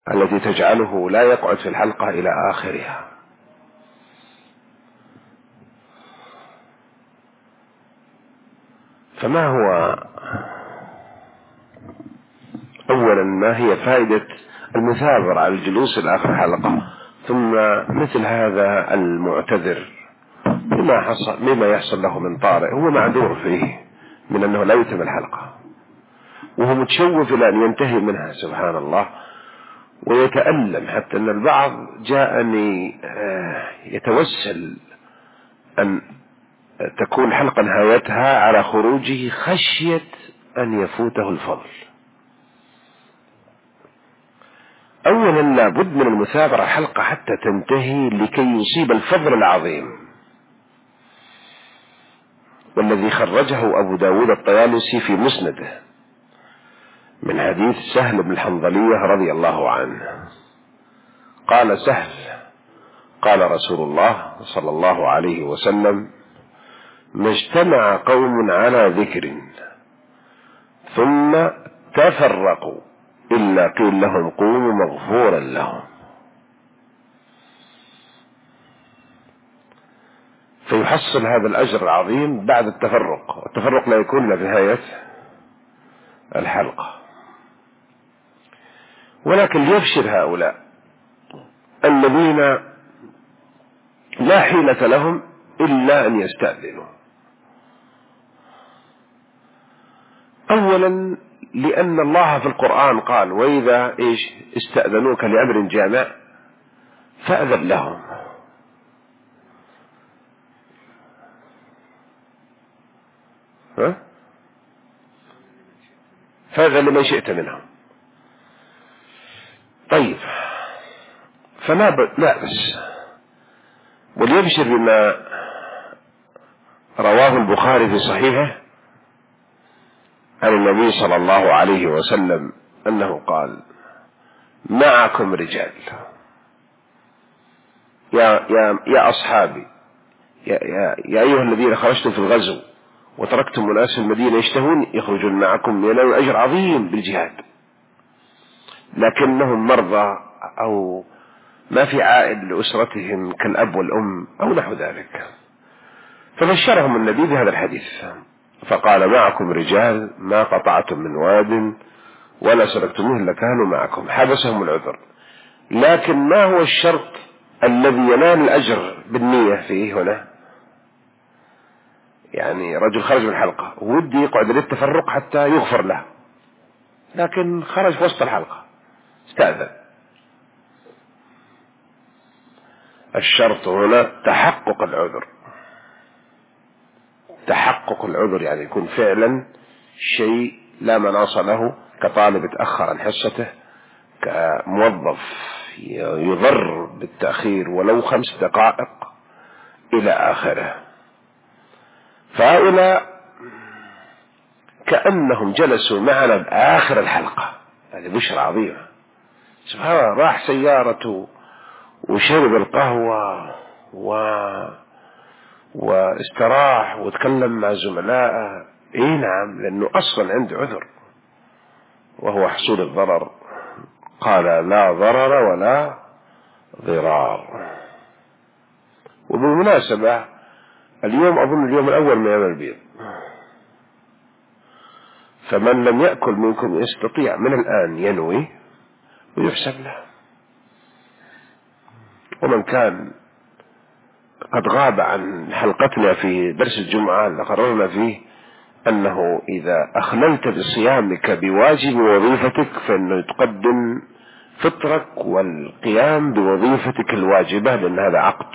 التي تجعله لا يقعد في الحلقة إلى آخرها. فما هو أولا ما هي فائدة المثابرة على الجلوس إلى آخر الحلقة، ثم مثل هذا المعتذر مما يحصل له من طارئ هو معذور فيه من أنه لا يتم الحلقة، وهو متشوف إلى أن ينتهي منها سبحان الله، ويتألم حتى أن البعض جاءني يتوسل أن تكون حلقة نهايتها على خروجه خشية أن يفوته الفضل. أولا لابد من المثابرة حلقة حتى تنتهي لكي يصيب الفضل العظيم، والذي خرجه أبو داود الطيالسي في مسنده من حديث سهل بن الحنظلية رضي الله عنه قال سهل: قال رسول الله صلى الله عليه وسلم: ما اجتمع قوم على ذكر ثم تفرقوا إلا قيل لهم قوموا مغفورا لهم. فيحصل هذا الأجر العظيم بعد التفرق. التفرق لا يكون إلا في نهاية الحلقة. ولكن ليبشر هؤلاء الذين لا حيلة لهم إلا أن يستأذنوا. أولا لأن الله في القرآن قال: وإذا استأذنوك لأمر جامع فأذن لهم. فأذن لمن شئت منهم. طيب، فلا بأس. وليبشر بما رواه البخاري في صحيحه عن النبي صلى الله عليه وسلم أنه قال: معكم رجال يا أصحابي، يا أيها الذين خرجتم في الغزو وتركتم أناس في المدينة يشتهون يخرجون معكم ينالون أجر عظيم بالجهاد، لكنهم مرضى أو ما في عائد لأسرتهم كالأب والأم أو نحو ذلك. فبشرهم النبي بهذا الحديث فقال: معكم رجال ما قطعتم من واد ولا سلكتموه لكانوا معكم. حبسهم العذر. لكن ما هو الشرط الذي ينال الأجر بالنية فيه هنا؟ يعني رجل خرج من الحلقة ودي يقعد للتفرق حتى يغفر له، لكن خرج وسط الحلقة استأذن. الشرط هنا تحقق العذر. تحقق العذر يعني يكون فعلا شيء لا مناص له، كطالب اتأخر عن حصته، كموظف يضر بالتأخير ولو 5 دقائق إلى آخره. فهؤلاء كأنهم جلسوا معنا بآخر الحلقة. هذه بشرى عظيمة. سبحان الله، راح سيارته وشرب القهوة واستراح وتكلم مع زملائه. نعم، لأنه أصلا عنده عذر وهو حصول الضرر. قال: لا ضرر ولا ضرار. وبالمناسبة اليوم أظن اليوم الأول من أيام البيض، فمن لم يأكل منكم يستطيع من الآن ينوي ويحسب له. ومن كان قد غاب عن حلقتنا في درس الجمعة اللي قررنا فيه أنه إذا أخللت بصيامك بواجب وظيفتك فإنه تقدم فطرك والقيام بوظيفتك الواجبة، لأن هذا عقد.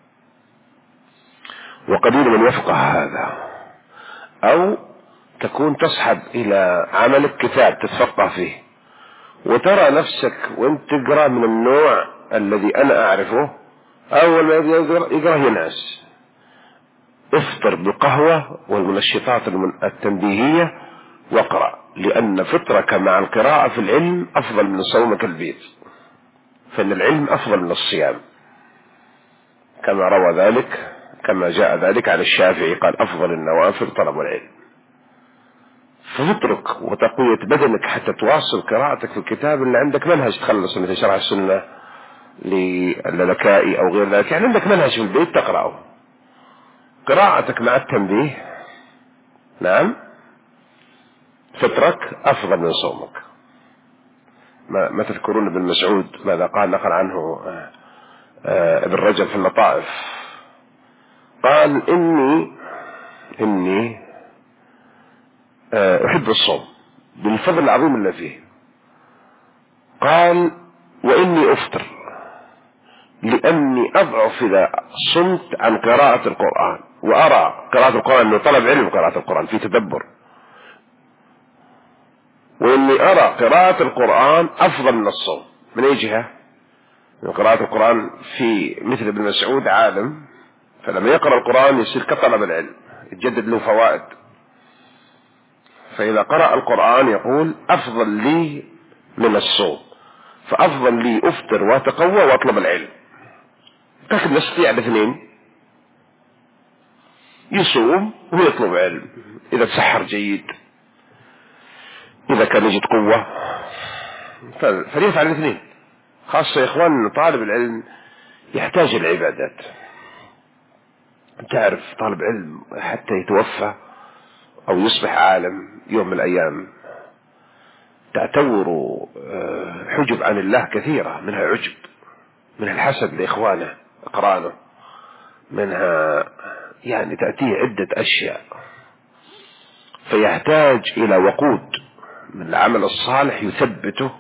وقليل من يفقه هذا. أو تكون تصحب إلى عملك كتاب تتفقه فيه وترى نفسك وانت تقرأ من النوع الذي أنا أعرفه، أول ما يقرأ ينعس. افطر بالقهوة والمنشطات التنبيهية واقرأ، لأن فطرك مع القراءة في العلم أفضل من صومك البيض، فإن العلم أفضل من الصيام، كما جاء ذلك عن الشافعي قال: أفضل النوافل طلب العلم. فتترك وتقوية بدنك حتى تواصل قراءتك في الكتاب اللي عندك منهج تخلص، مثل شرح السنة للكائي أو غير ذلك، يعني عندك منهج في البيت تقرأه. قراءتك مع التنبيه نعم فترك أفضل من صومك. ما تذكرون ابن مسعود ماذا قال؟ نقل عنه ابن رجب في اللطائف، قال إني أحب الصوم بالفضل العظيم اللي فيه. قال وإني أفطر لأني أضعف إذا صمت عن قراءة القرآن، وأرى قراءة القرآن أنه طلب علم، قراءة القرآن في تدبر، وإني أرى قراءة القرآن أفضل من الصوم. من أي جهة؟ من قراءة القرآن في مثل ابن مسعود عالم، فلما يقرأ القرآن يصير كطلب العلم، يتجدد له فوائد. فإذا قرأ القرآن يقول أفضل لي من الصوم، فأفضل لي أفطر وأتقوى وأطلب العلم. لكن نستطيع الاثنين، يصوم ويطلب علم إذا تسحر جيد، إذا كان يجد قوة فليفعل الاثنين. خاصة يا إخوان طالب العلم يحتاج العبادات. تعرف طالب علم حتى يتوفى أو يصبح عالم يوم من الأيام تعتور حجب عن الله كثيرة، منها عجب، منها الحسد لإخوانه أقرانه، منها يعني تأتيه عدة أشياء، فيحتاج إلى وقود من العمل الصالح يثبته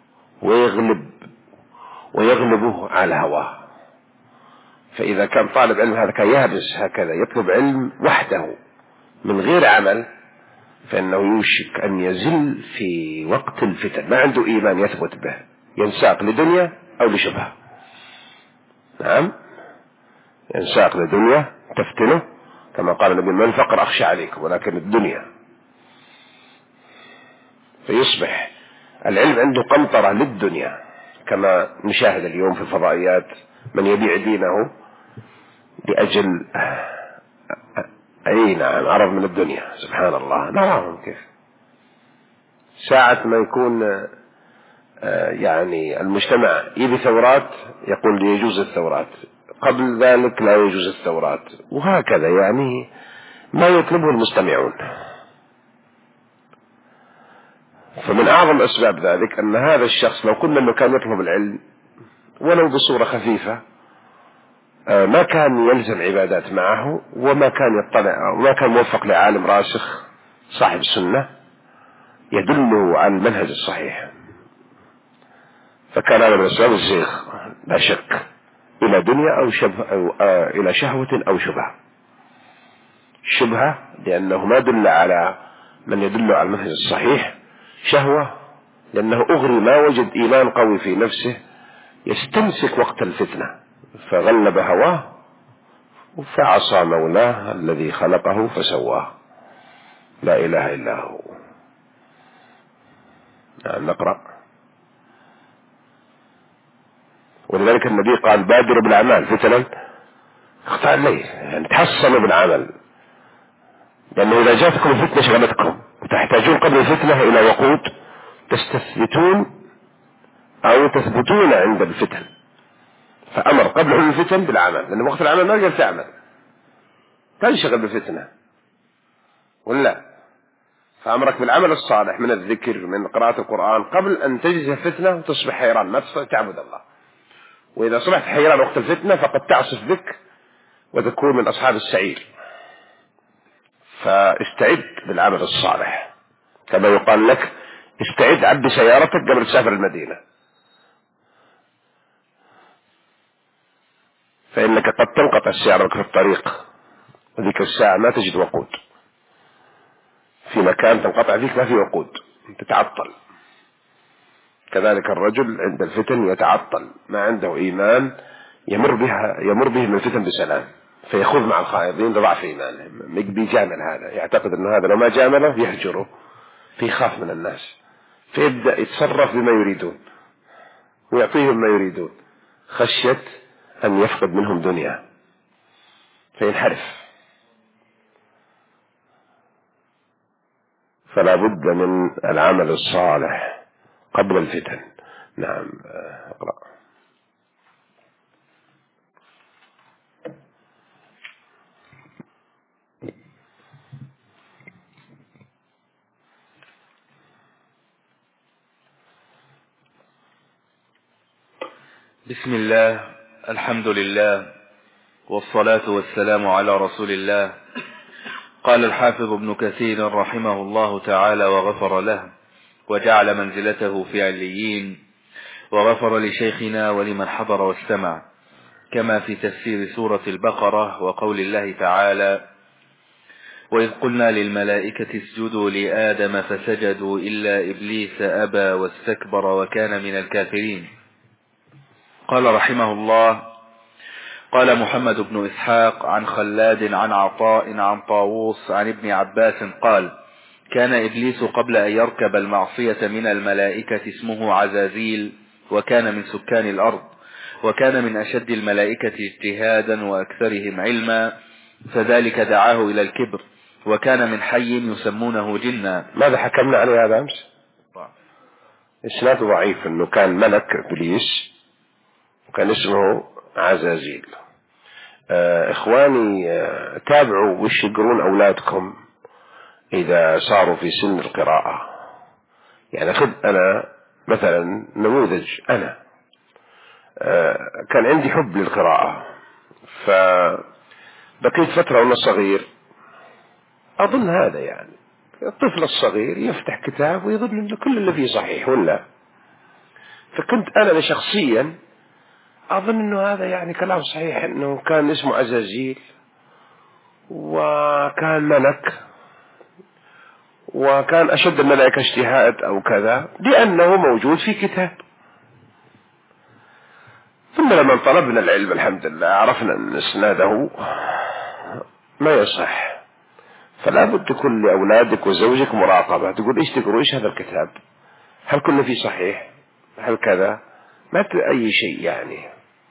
ويغلبه على هواه. فإذا كان طالب علم هذا كان يهبس هكذا يطلب علم وحده من غير عمل، فإنه يوشك أن يزل في وقت الفتن، ما عنده إيمان يثبت به، ينساق لدنيا أو لشبهة. نعم ينساق لدنيا تفتنه، كما قال النبي من الفقر أخشى عليكم ولكن الدنيا. فيصبح العلم عنده قنطرة للدنيا، كما نشاهد اليوم في الفضائيات من يبيع دينه لأجل أي نعم عرض من الدنيا. سبحان الله، نراهم كيف ساعة ما يكون يعني المجتمع يبي ثورات يقول يجوز الثورات، قبل ذلك لا يجوز الثورات، وهكذا يعني ما يطلبه المستمعون. فمن أعظم أسباب ذلك أن هذا الشخص لو كنا أنه كان يطلب العلم ولو بصورة خفيفة ما كان يلزم عبادات معه، وما كان يطلع وما كان موفق لعالم راسخ صاحب السنة يدله على المنهج الصحيح. فكان هذا من أسباب الزيغ لا شك إلى دنيا أو إلى شهوة أو شبهة. شبهة لأنه ما دل على من يدل على المنهج الصحيح، شهوة لأنه أغري ما وجد إيمان قوي في نفسه يستمسك وقت الفتنة فغلب هواه فعصى مولاه الذي خلقه فسواه. لا إله إلا هو. نقرأ. ولذلك النبي قال بادروا بالأعمال فتنا اختار ليه، يعني تحصنوا بالعمل، لأنه إذا جاتكم الفتنة شغلتكم وتحتاجون قبل الفتنة إلى وقود تستثبتون أو تثبتون عند الفتن، فأمر قبل الفتن بالعمل، لأن وقت العمل ما تقدر تعمل، تنشغل بالفتنة ولا، فأمرك بالعمل الصالح من الذكر من قراءة القرآن قبل أن تجلس الفتنة وتصبح حيران ما تستطيع تعبد الله. وإذا صبحت حيران وقت الفتنة فقد تعصف بك وتكون من أصحاب السعير. فاستعد بالعمل الصالح، كما يقال لك استعد عد سيارتك قبل تسافر المدينة، فإنك قد تنقطع سيارتك في الطريق وذيك الساعة ما تجد وقود، في مكان تنقطع فيك ما في وقود تتعطل. كذلك الرجل عند الفتن يتعطل، ما عنده إيمان يمر به من الفتن بسلام، فيخوض مع الخائضين لضعف إيمانه، بيجامل هذا، يعتقد أن هذا لو ما جامله يهجره، فيخاف من الناس، فيبدأ يتصرف بما يريدون ويعطيهم ما يريدون خشية أن يفقد منهم دنيا فينحرف. فلا بد من العمل الصالح قبل الفتن. نعم. اقرأ. بسم الله، الحمد لله، والصلاة والسلام على رسول الله. قال الحافظ ابن كثير رحمه الله تعالى وغفر له، وجعل منزلته في عليين، وغفر لشيخنا ولمن حضر واستمع، كما في تفسير سورة البقرة وقول الله تعالى: وإذ قلنا للملائكة اسجدوا لآدم فسجدوا إلا إبليس أبى واستكبر وكان من الكافرين. قال رحمه الله: قال محمد بن إسحاق عن خلاد عن عطاء عن طاووس عن ابن عباس قال: كان إبليس قبل أن يركب المعصية من الملائكة اسمه عزازيل، وكان من سكان الأرض، وكان من أشد الملائكة اجتهادا وأكثرهم علما، فذلك دعاه إلى الكبر، وكان من حي يسمونه جنا. ماذا حكمنا عليه هذا أمس؟ إسناد ضعيف، أنه كان ملك إبليس وكان اسمه عزازيل. إخواني، تابعوا وش يقرون أولادكم إذا صاروا في سن القراءة. يعني خذ أنا مثلا نموذج، أنا كان عندي حب للقراءة، فبقيت فترة وأنا صغير أظن هذا يعني الطفل الصغير يفتح كتاب ويظن أنه كل اللي فيه صحيح ولا، فكنت أنا شخصيا أظن أنه هذا يعني كلام صحيح، أنه كان اسمه عزازيل وكان ملك وكان أشد الملائكة اجتهاد أو كذا لأنه موجود في كتاب. ثم لما طلبنا العلم الحمد لله عرفنا أن إسناده ما يصح، فلا بد تكون لأولادك وزوجك مراقبة، تقول إيش تقروا، إيش هذا الكتاب، هل كله فيه صحيح، هل كذا، ما أي شيء يعني.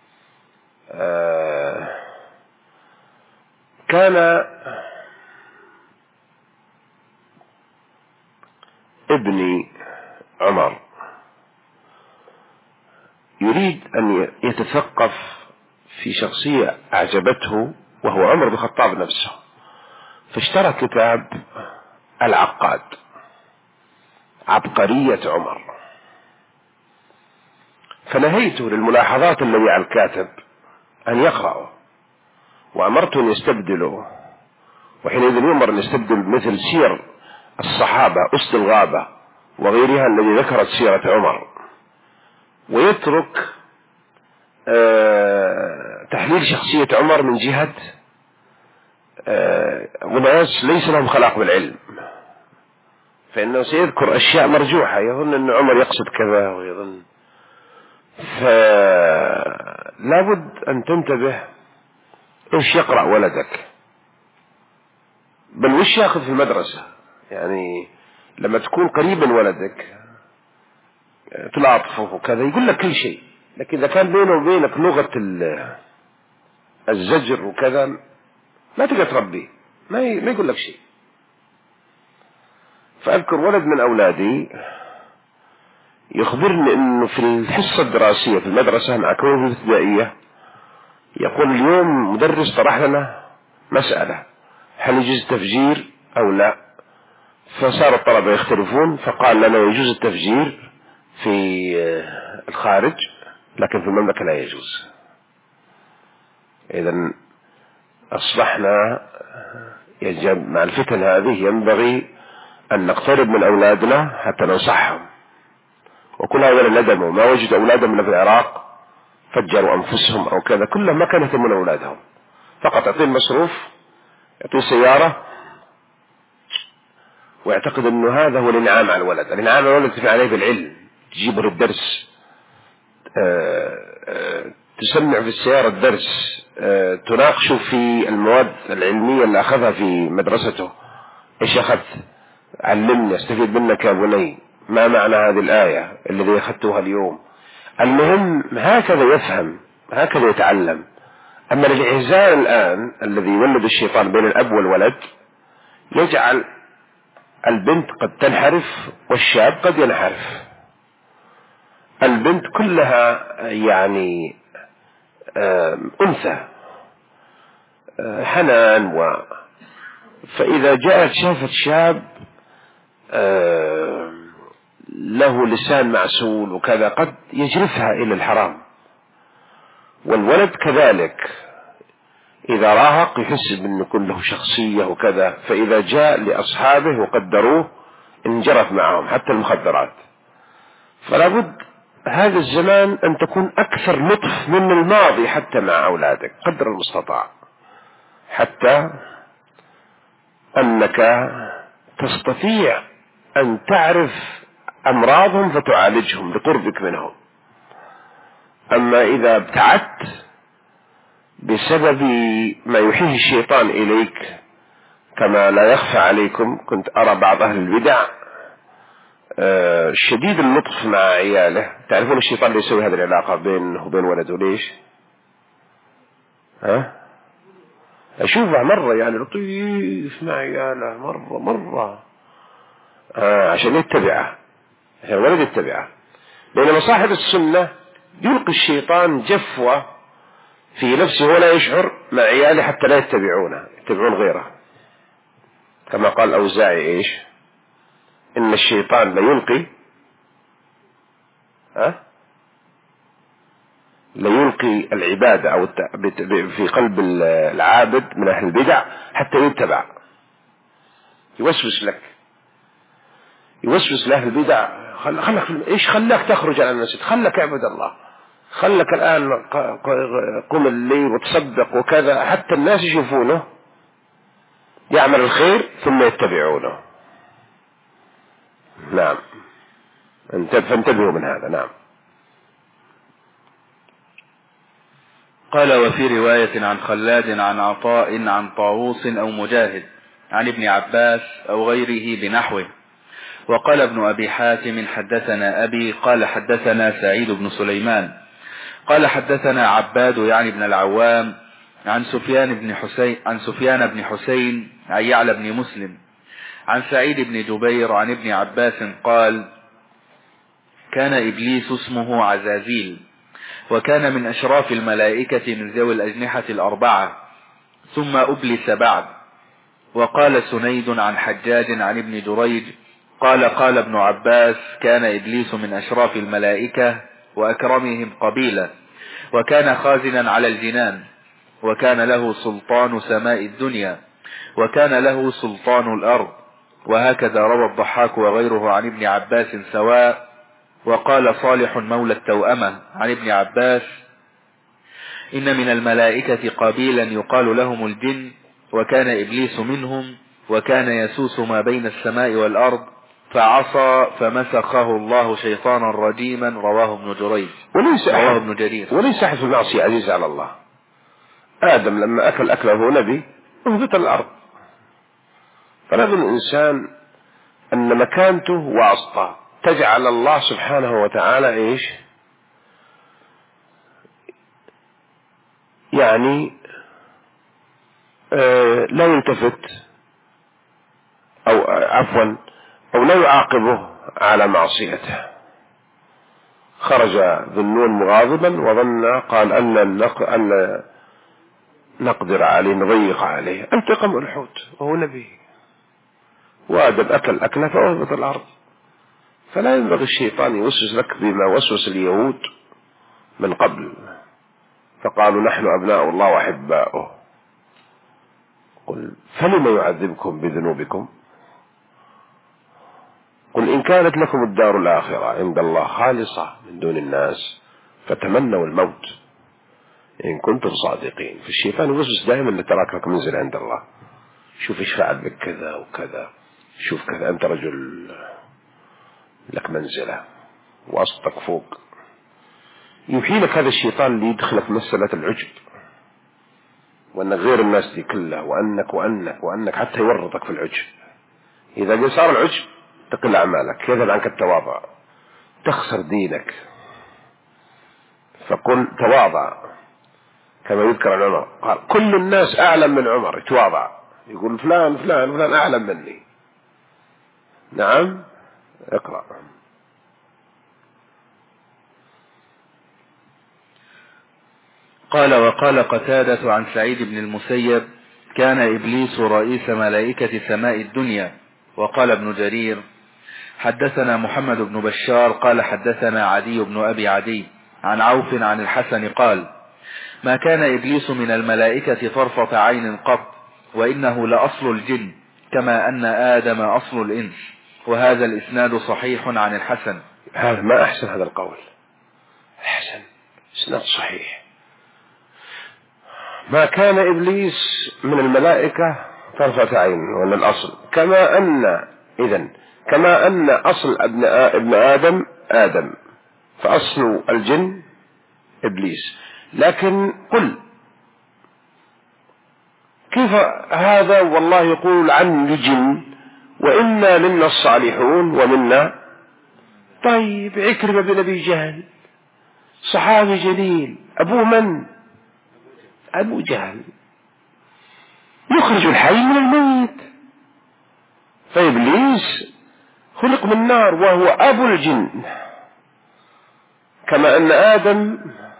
كان ابني عمر يريد أن يتثقف في شخصية أعجبته، وهو عمر بن الخطاب نفسه، فاشترى كتاب العقاد، عبقرية عمر، فنهيته للملاحظات التي على الكاتب أن يقرأه، وأمرته أن يستبدله، وحينئذ يؤمر أن يستبدل مثل سير الصحابة أسد الغابة وغيرها الذي ذكرت سيرة عمر، ويترك تحليل شخصية عمر من جهة وناس ليس لهم خلاق بالعلم، فإنه سيذكر أشياء مرجوحة يظن أن عمر يقصد كذا ويظن. فلا بد أن تنتبه إيش يقرأ ولدك، بل وش يأخذ في المدرسة. يعني لما تكون قريبا ولدك تلاطفه وكذا يقول لك كل شيء، لكن إذا كان بينه وبينك لغة الزجر وكذا ما تقدر تربيه، ما يقول لك شيء. فأذكر ولد من أولادي يخبرني أنه في الحصة الدراسية في المدرسة مع كونه في الابتدائية يقول اليوم مدرس طرح لنا مسألة هل يجوز التفجير أو لا، فصار الطلبة يختلفون، فقال لنا يجوز التفجير في الخارج لكن في المملكة لا يجوز. إذن أصبحنا مع الفتن هذه ينبغي أن نقترب من أولادنا حتى ننصحهم، وكل هؤلاء ندموا ما وجدوا أولادهم في العراق فجروا أنفسهم أو كذا، كلهم ما كانوا يهتمون أولادهم، فقط يعطيه مصروف، يعطيه سيارة، ويعتقد أنه هذا هو الإنعام على الولد. الإنعام على الولد تفعل عليه بالعلم، تجيبه للدرس، تسمع في السيارة الدرس، تناقشه في المواد العلمية اللي أخذها في مدرسته، إيش أخذت، علمني استفيد منك يا بني، ما معنى هذه الآية الذي أخذتها اليوم. المهم هكذا يفهم، هكذا يتعلم. أما الإعزال الآن الذي يولد الشيطان بين الأب والولد يجعل البنت قد تنحرف والشاب قد ينحرف. البنت كلها يعني أنثى حنان فإذا جاءت شافت شاب له لسان معسول وكذا قد يجرفها إلى الحرام. والولد كذلك إذا راهق يحس بأن يكون له شخصية وكذا، فإذا جاء لأصحابه وقدروه انجرف معهم حتى المخدرات. فلا بد هذا الزمان أن تكون أكثر لطف من الماضي حتى مع أولادك قدر المستطاع، حتى أنك تستطيع أن تعرف أمراضهم فتعالجهم لقربك منهم. أما إذا ابتعدت بسبب ما يوحيه الشيطان إليك كما لا يخفى عليكم، كنت أرى بعض أهل البدع شديد اللطف مع عياله. تعرفون الشيطان يسوي هذه العلاقة بينه وبين ولده ليش؟ أشوفه مرة يعني لطيف مع عياله مرة عشان يتبعه، عشان الولد يتبعه. بينما صاحب السنة يلقي الشيطان جفوة في نفسه ولا يشعر مع عياله حتى لا يتبعونه، يتبعون غيره. كما قال الأوزاعي إيش؟ إن الشيطان ليلقي العبادة أو في قلب العابد من أهل البدع حتى يتبع، يوسوس لأهل البدع. إيش خلاك تخرج على المسجد؟ خلك اعبد الله، خلك الآن قم الليل وتصدق وكذا، حتى الناس يشوفونه يعمل الخير ثم يتبعونه. نعم، فانتبهوا من هذا. نعم. قال: وفي رواية عن خلاد عن عطاء عن طاووس أو مجاهد عن ابن عباس أو غيره بنحوه. وقال ابن أبي حاتم: حدثنا أبي قال حدثنا سعيد بن سليمان قال حدثنا عباد يعني بن العوام عن سفيان بن حسين عن يعلى بن مسلم عن سعيد بن جبير عن ابن عباس قال: كان إبليس اسمه عزازيل، وكان من أشراف الملائكة من ذوي الأجنحة الأربعة، ثم أبلس بعد. وقال سنيد عن حجاج عن ابن جريج قال ابن عباس: كان إبليس من أشراف الملائكة وأكرمهم قبيلة، وكان خازنا على الجنان، وكان له سلطان سماء الدنيا، وكان له سلطان الأرض. وهكذا روى الضحاك وغيره عن ابن عباس سواء. وقال صالح مولى التوأمة عن ابن عباس: إن من الملائكة قبيلا يقال لهم الجن، وكان إبليس منهم، وكان يسوس ما بين السماء والأرض، فعصى فمسخه الله شيطانا رجيما. رواه ابن جرير. وليس أحد في المعصية عزيز على الله. آدم لما أكل أكله وهو نبي اهبط الأرض. فلازم الإنسان أن مكانته واسطة تجعل الله سبحانه وتعالى إيش؟ يعني لا يلتفت أو عفوا أو لا يعاقبه على معصيته. خرج ذنون مغاضبا وظن قال أن نقدر عليه نضيق عليه، التقم الحوت وهو نبي، وآدم أكل أكله فأهبط الأرض. فلا ينبغي الشيطان يوسوس لك بما وسوس اليهود من قبل، فقالوا نحن أبناء الله وأحباؤه. قل فلم يعذبكم بذنوبكم؟ قل إن كانت لكم الدار الآخرة عند الله خالصة من دون الناس فتمنوا الموت إن كنتم صادقين. فالشيطان يوسوس دائما لتراك لك منزل عند الله، شوف إيش فعل بك كذا وكذا، شوف كذا، أنت رجل لك منزلة وأصدق فوق. يوحي لك هذا الشيطان ليدخلك مسألة العجب، وأنك غير الناس دي كلها، وأنك حتى يورطك في العجب. إذا صار العجب تقل أعمالك، يذهب عنك التواضع، تخسر دينك. فقل تواضع كما يذكر عن عمر، قال كل الناس أعلم من عمر، يتواضع، يقول فلان أعلم مني. نعم اقرأ. قال وقال قتادة عن سعيد بن المسيب كان إبليس رئيس ملائكة سماء الدنيا. وقال ابن جرير حدثنا محمد بن بشار قال حدثنا عدي بن أبي عدي عن عوف عن الحسن قال ما كان إبليس من الملائكة طرفة عين قط، وإنه لأصل الجن كما أن آدم أصل الإنس. وهذا الإسناد صحيح عن الحسن. هذا ما أحسن هذا القول، أحسن إسناد صحيح. ما كان إبليس من الملائكة طرفة عين، وأن الأصل كما أن أصل ابن آدم فأصل الجن إبليس. لكن قل كيف هذا؟ والله يقول عن الجن وإنا منا الصالحون ومنا. طيب عكرمة بن أبي جهل صحابي جليل، أبوه من؟ أبو جهل، يخرج الحي من الميت. فإبليس خلق من نار وهو أبو الجن، كما أن آدم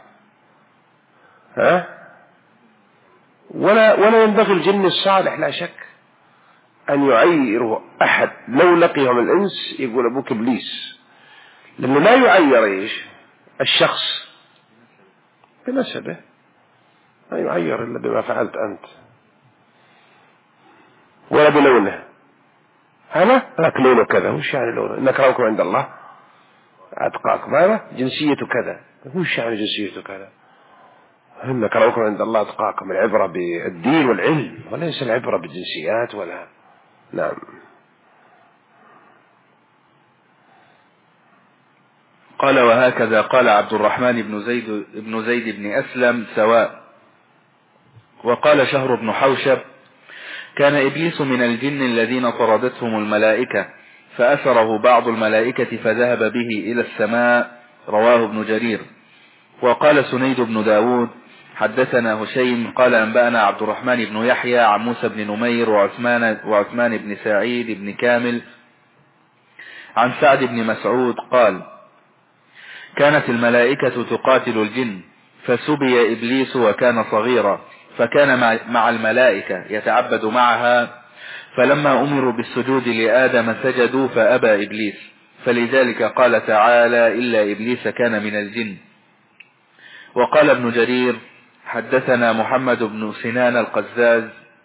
ولا ينبغي الجن الصالح لا شك أن يعيره أحد. لو لقيهم الإنس يقول أبوك إبليس، لأنه لا يعير إيش الشخص بنسبه، لا يعير إلا بما فعلت أنت ولا بلونه. هذا لك لونه كذا، وش يعني لونه؟ إن أكرمكم عند الله أتقاكم. هذا جنسيته كذا، وش يعني جنسيته كذا؟ إن أكرمكم عند الله أتقاكم. العبرة بالدين والعلم وليس العبرة بالجنسيات ولا. نعم. قال وهكذا قال عبد الرحمن بن زيد بن أسلم سواء. وقال شهر بن حوشب كان إبليس من الجن الذين طردتهم الملائكة فأسره بعض الملائكة فذهب به إلى السماء. رواه ابن جرير. وقال سنيد بن داود حدثنا هشيم قال أنبأنا عبد الرحمن بن يحيى عن موسى بن نمير وعثمان بن سعيد بن كامل عن سعد بن مسعود قال كانت الملائكة تقاتل الجن فسبي إبليس وكان صغيرا فكان مع الملائكة يتعبد معها، فلما أمروا بالسجود لآدم سجدوا فأبى إبليس، فلذلك قال تعالى إلا إبليس كان من الجن. وقال ابن جرير حدثنا محمد بن سنان القزاز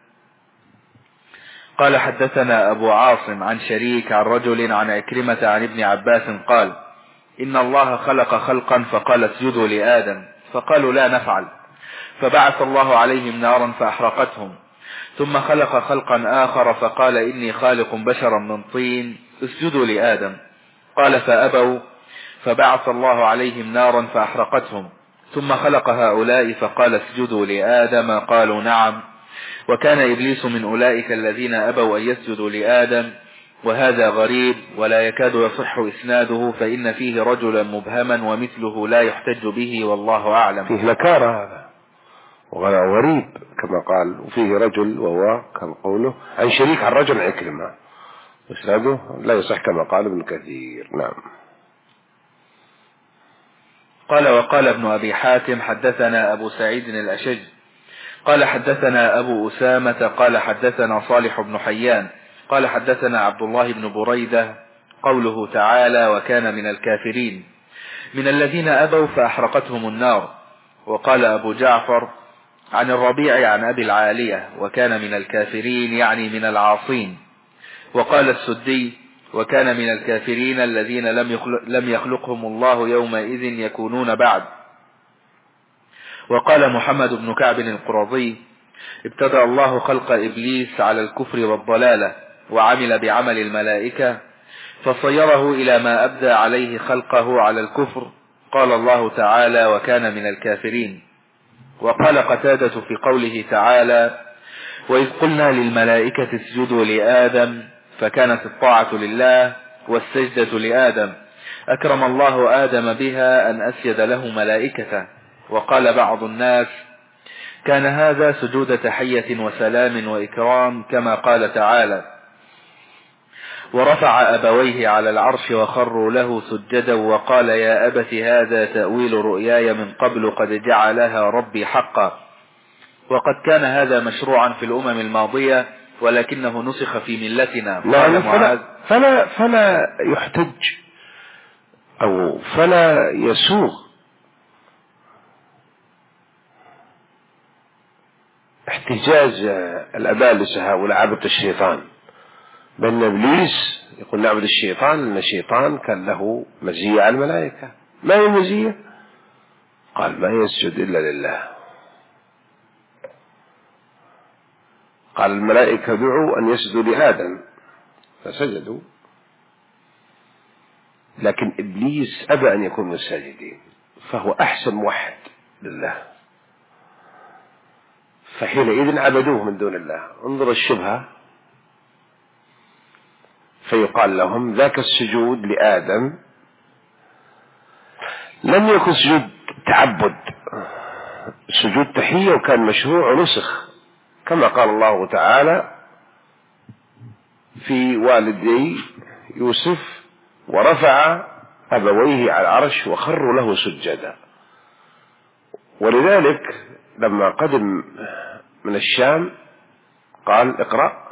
قال حدثنا أبو عاصم عن شريك عن رجل عن عكرمة عن ابن عباس قال إن الله خلق خلقا فقال اسجدوا لآدم فقالوا لا نفعل، فبعث الله عليهم نارا فأحرقتهم، ثم خلق خلقا آخر فقال إني خالق بشرا من طين اسجدوا لآدم، قال فأبوا، فبعث الله عليهم نارا فأحرقتهم، ثم خلق هؤلاء فقال اسجدوا لآدم قالوا نعم، وكان إبليس من أولئك الذين أبوا أن يسجدوا لآدم. وهذا غريب ولا يكاد يصح إسناده، فإن فيه رجلا مبهما ومثله لا يحتج به والله أعلم. فيه نكارة هذا وغريب كما قال، وفيه رجل وهو كان قوله عن شريك عن رجل عكرمة، إسناده لا يصح كما قال ابن كثير. نعم. قال وقال ابن أبي حاتم حدثنا أبو سعيد الأشج قال حدثنا أبو أسامة قال حدثنا صالح بن حيان قال حدثنا عبد الله بن بريدة قوله تعالى وكان من الكافرين من الذين أبوا فأحرقتهم النار. وقال أبو جعفر عن الربيع عن أبي العالية وكان من الكافرين يعني من العاصين. وقال السدي وكان من الكافرين الذين لم يخلقهم الله يومئذ يكونون بعد. وقال محمد بن كعب القرظي ابتدأ الله خلق إبليس على الكفر والضلالة وعمل بعمل الملائكة فصيره إلى ما أبدى عليه خلقه على الكفر. قال الله تعالى وكان من الكافرين. وقال قتادة في قوله تعالى وإذ قلنا للملائكة اسجدوا لآدم فكانت الطاعة لله والسجدة لآدم أكرم الله آدم بها أن أسجد له ملائكته. وقال بعض الناس كان هذا سجود تحية وسلام وإكرام كما قال تعالى ورفع أبويه على العرش وخروا له سجدا وقال يا أبت هذا تأويل رؤياي من قبل قد جعلها ربي حقا. وقد كان هذا مشروعا في الأمم الماضية ولكنه نسخ في ملتنا. قال معاذ فلا يحتج أو فلا يسوغ احتجاج الأبالسة هؤلاء عبد الشيطان، بل إبليس يقول نعبد الشيطان لأن الشيطان كان له مزية على الملائكة. ما هي المزية؟ قال ما يسجد إلا لله. قال الملائكة دعوا أن يسجدوا لآدم فسجدوا، لكن إبليس أبى أن يكون من الساجدين، فهو أحسن موحد لله، فحينئذ عبدوه من دون الله. انظر الشبهة، فيقال لهم ذاك السجود لآدم لم يكن سجود تعبد، سجود تحية، وكان مشروع ونسخ كما قال الله تعالى في والدي يوسف ورفع أبويه على العرش وخروا له سجدا. ولذلك لما قدم من الشام قال اقرأ.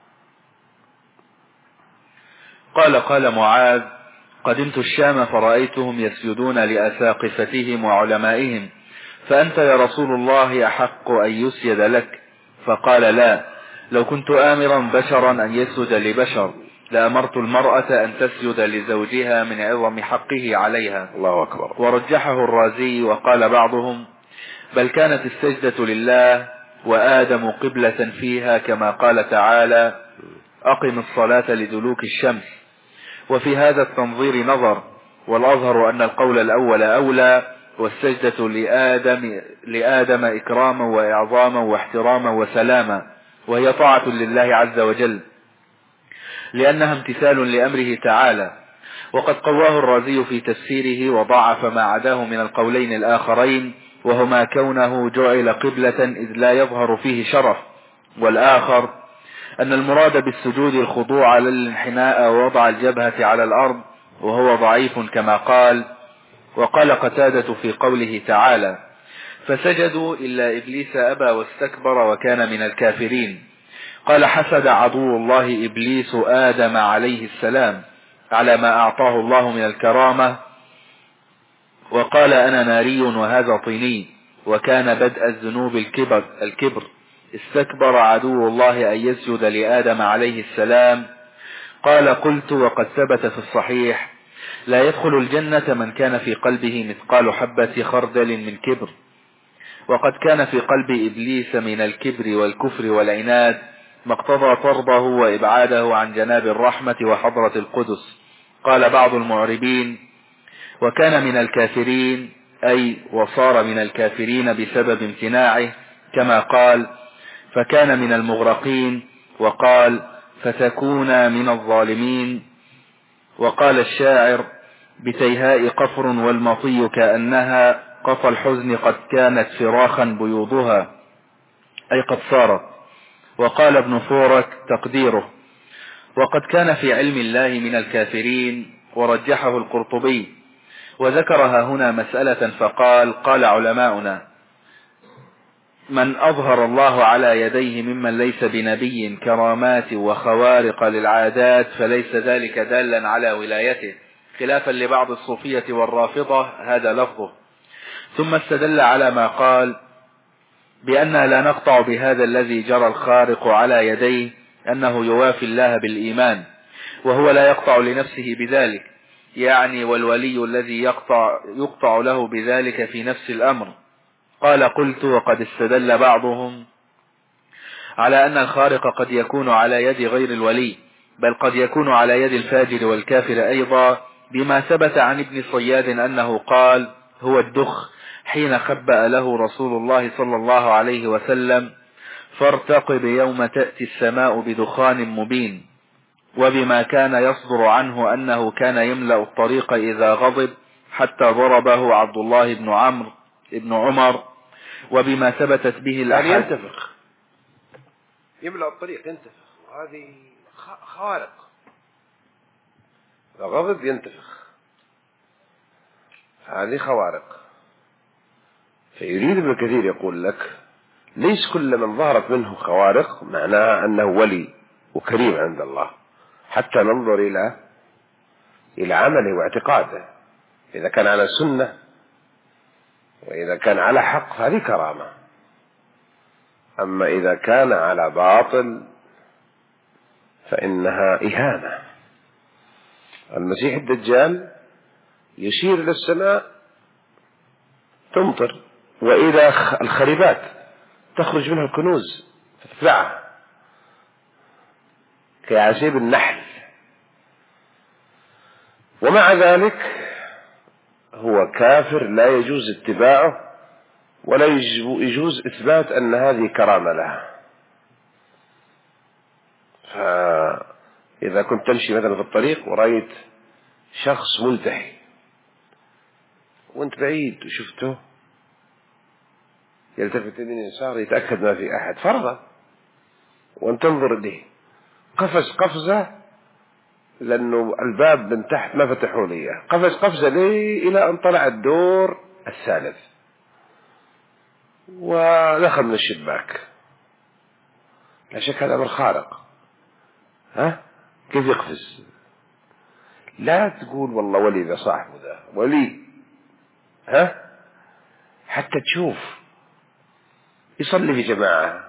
قال معاذ قدمت الشام فرأيتهم يسجدون لأساقفتهم وعلمائهم، فأنت يا رسول الله أحق أن يسجد لك. فقال لا، لو كنت آمرا بشرا أن يسجد لبشر لأمرت المرأة أن تسجد لزوجها من عظم حقه عليها. الله أكبر. ورجحه الرازي وقال بعضهم بل كانت السجدة لله وآدم قبلة فيها كما قال تعالى أقم الصلاة لدلوك الشمس. وفي هذا التنظير نظر، والأظهر أن القول الأول أولى، والسجدة لآدم إكراما وإعظاما واحتراما وسلاما، وهي طاعة لله عز وجل لأنها امتثال لأمره تعالى. وقد قواه الرازي في تفسيره وضعف ما عداه من القولين الآخرين، وهما كونه جعل قبلة إذ لا يظهر فيه شرف، والآخر أن المراد بالسجود الخضوع للانحناء ووضع الجبهة على الأرض، وهو ضعيف كما قال. وقال قتادة في قوله تعالى فسجدوا إلا إبليس أبى واستكبر وكان من الكافرين. قال حسد عدو الله إبليس آدم عليه السلام على ما أعطاه الله من الكرامة، وقال أنا ناري وهذا طيني، وكان بدء الذنوب الكبر. استكبر عدو الله أن يسجد لآدم عليه السلام. قال قلت وقد ثبت في الصحيح لا يدخل الجنة من كان في قلبه مثقال حبة خردل من كبر. وقد كان في قلب إبليس من الكبر والكفر والعناد ما اقتضى طرده وإبعاده عن جناب الرحمة وحضرة القدس. قال بعض المعربين وكان من الكافرين أي وصار من الكافرين بسبب امتناعه كما قال فكان من المغرقين، وقال فتكون من الظالمين. وقال الشاعر بتيهاء قفر والمطي كأنها قفى الحزن قد كانت فراخا بيوضها أي قد صارت. وقال ابن فورك تقديره وقد كان في علم الله من الكافرين، ورجحه القرطبي. وذكرها هنا مسألة فقال قال علماؤنا من أظهر الله على يديه ممن ليس بنبي كرامات وخوارق للعادات فليس ذلك دالا على ولايته، خلافا لبعض الصوفية والرافضة هذا لفظه. ثم استدل على ما قال بأن لا نقطع بهذا الذي جرى الخارق على يديه أنه يوافي الله بالإيمان، وهو لا يقطع لنفسه بذلك، يعني والولي الذي يقطع له بذلك في نفس الأمر. قال قلت وقد استدل بعضهم على أن الخارق قد يكون على يد غير الولي، بل قد يكون على يد الفاجر والكافر أيضا، بما ثبت عن ابن صياد أنه قال هو الدخ حين خبأ له رسول الله صلى الله عليه وسلم فارتقب يوم تأتي السماء بدخان مبين. وبما كان يصدر عنه أنه كان يملأ الطريق إذا غضب حتى ضربه عبد الله بن عمر. وبما ثبتت به يعني يملأ الطريق ينتفخ، وهذه خوارق غضب ينتفخ، هذه خوارق. فيريد ابن كثير يقول لك ليس كل من ظهرت منه خوارق معناه أنه ولي وكريم عند الله، حتى ننظر إلى عمله واعتقاده. إذا كان على سنة وإذا كان على حق هذه كرامة، أما إذا كان على باطل فإنها إهانة. المسيح الدجال يشير إلى السماء تمطر، وإذا الخريبات تخرج منها الكنوز فتتبعها كعسيب النحل، ومع ذلك هو كافر لا يجوز اتباعه ولا يجوز إثبات أن هذه كرامة له. فإذا كنت تمشي مثلا في الطريق ورأيت شخص ملتحي وانت بعيد وشفته يلتفت يمين يسار يتأكد ما في أحد فرضا، وانت تنظر إليه قفز قفزة لأنه الباب من تحت ما فتحوا لي، قفز قفزة ليه إلى أن طلع الدور الثالث ودخل من الشباك. لا شك هذا أمر خارق. كيف يقفز؟ لا تقول والله ولي ذا صاحبه ذا ولي، حتى تشوف يصلي في جماعة،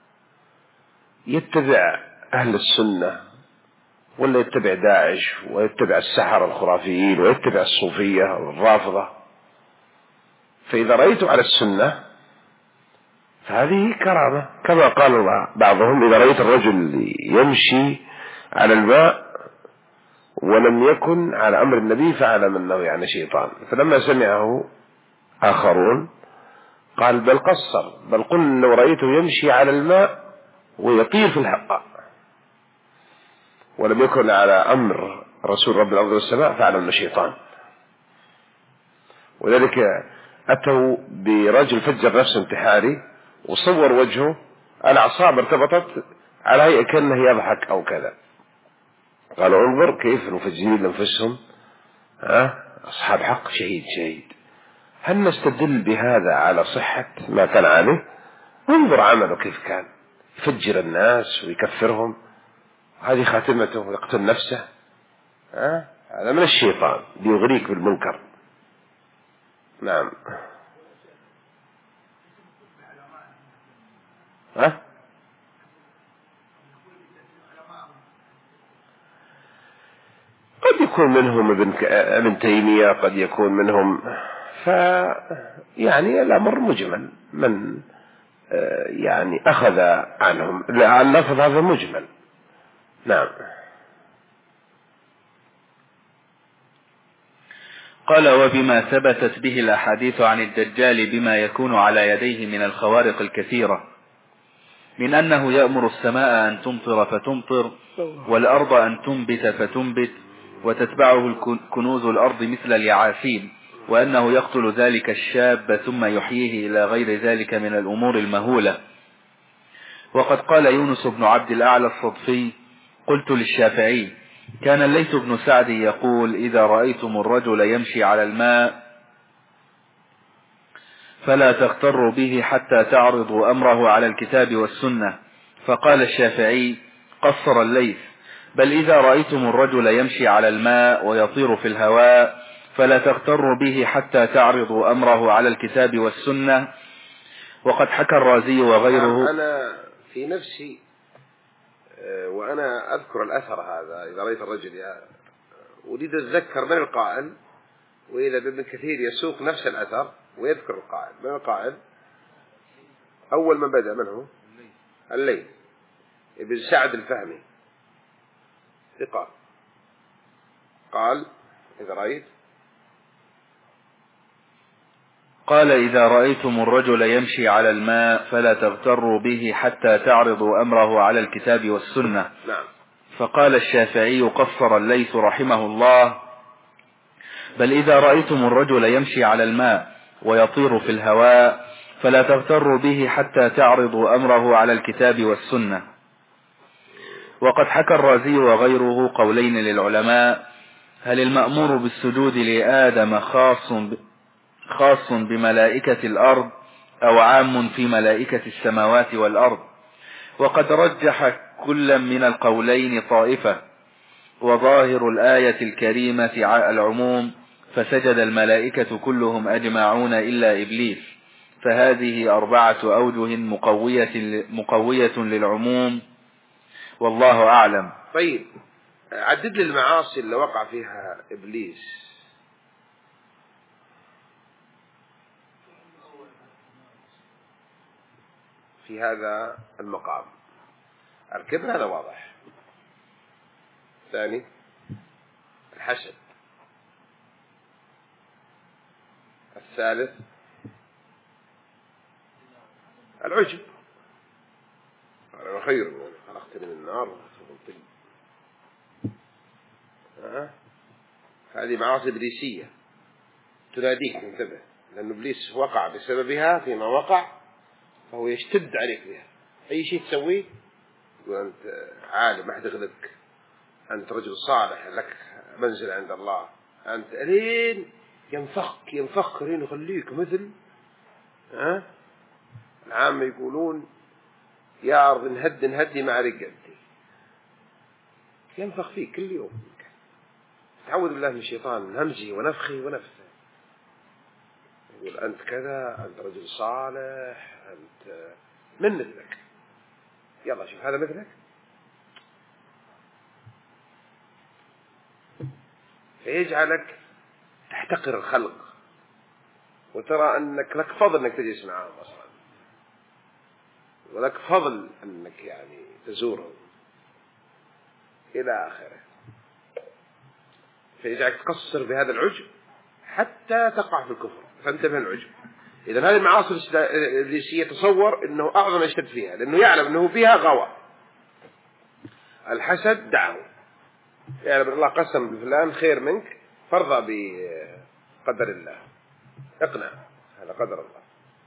يتبع أهل السنة ولا يتبع داعش ويتبع السحرة الخرافيين ويتبع الصوفية والرافضة. فإذا رأيته على السنة فهذه كرامة، كما قال بعضهم إذا رأيت الرجل يمشي على الماء ولم يكن على أمر النبي فاعلم أنه يعني شيطان. فلما سمعه آخرون قال بل قصر، بل قل لو رأيته يمشي على الماء ويطير في الهواء ولم يكن على أمر رسول رب الأرض والسماء فاعلم أنه شيطان. وذلك أتوا برجل فجر نفسه انتحاري وصور وجهه الأعصاب ارتبطت على هيئة كأنه يضحك أو كذا. قالوا انظر كيف المفجرين لأنفسهم أصحاب حق شهيد. هل نستدل بهذا على صحة ما كان عليه؟ انظر عمله كيف كان يفجر الناس ويكفرهم، هذه خاتمته ويقتل نفسه. هذا من الشيطان ليغريك بالمنكر. نعم. قد يكون منهم ابن تيمية، قد يكون منهم، يعني الأمر مجمل، من يعني أخذ عنهم اللفظ هذا مجمل. نعم. قال وبما ثبتت به الأحاديث عن الدجال بما يكون على يديه من الخوارق الكثيرة، من أنه يأمر السماء أن تمطر فتمطر والأرض أن تنبت فتنبت وتتبعه كنوز الأرض مثل اليعاسين، وأنه يقتل ذلك الشاب ثم يحييه إلى غير ذلك من الأمور المهولة. وقد قال يونس بن عبد الأعلى الصدفي قلت للشافعي كان الليث بن سعد يقول إذا رأيتم الرجل يمشي على الماء فلا تغتروا به حتى تعرضوا أمره على الكتاب والسنة. فقال الشافعي قصر الليث بل إذا رأيتم الرجل يمشي على الماء ويطير في الهواء فلا تغتروا به حتى تعرضوا أمره على الكتاب والسنة. وقد حكى الرازي وغيره. أنا في نفسي وأنا أذكر الأثر هذا إذا رأيت الرجل أريد أتذكر من القائل، وإذا ابن كثير يسوق نفس الأثر ويذكر القائل. من القائل؟ أول من بدأ من هو؟ الليث ابن سعد الفهمي ثقة. قال إذا رأيتم الرجل يمشي على الماء فلا تغتروا به حتى تعرضوا أمره على الكتاب والسنة. نعم. فقال الشافعي قصر الليث رحمه الله بل إذا رأيتم الرجل يمشي على الماء ويطير في الهواء فلا تغتروا به حتى تعرضوا أمره على الكتاب والسنة. وقد حكى الرازي وغيره قولين للعلماء هل المأمور بالسجود لآدم خاص بملائكة الأرض أو عام في ملائكة السماوات والأرض؟ وقد رجح كل من القولين طائفة، وظاهر الآية الكريمة العموم، فسجد الملائكة كلهم أجمعون إلا إبليس، فهذه 4 أوجه مقوية للعموم، والله أعلم. طيب عدد لي المعاصي اللي وقع فيها إبليس في هذا المقام. الكبر هذا واضح. ثاني الحسد. الثالث العجب، أنا خير خلقتني من النار وخلقتني. هذه معاصي إبليسية تناديك انتبه، لأن إبليس وقع بسببها فيما وقع، فهو يشتد عليك بها. أي شيء تسويه يقول أنت عالم، ما حد يغلبك، أنت رجل صالح، لك منزل عند الله، أنت ألين ينفخ لين يخليك مثل العامة يقولون يا أرض انهدي مع رقبتي. ينفخ فيك كل يوم. تعوذ بالله من الشيطان، من همزه ونفخه ونفثه. يقول أنت كذا، أنت رجل صالح، أنت من مثلك، يلا شوف هذا مثلك. فيجعلك تحتقر الخلق، وترى أنك لك فضل أنك تجلس معهم أصلا، ولك فضل أنك يعني تزورهم إلى آخره. فيجعلك تقصر بهذا العجب حتى تقع في الكفر. فانتبه العجب. إذا هذه المعاصي الإبليسية تصور أنه أعظم يشتد فيها، لأنه يعلم أنه فيها غوى. الحسد دعوه، يعلم الله قسم بفلان خير منك، فارضى بقدر الله، اقنع، هذا قدر الله.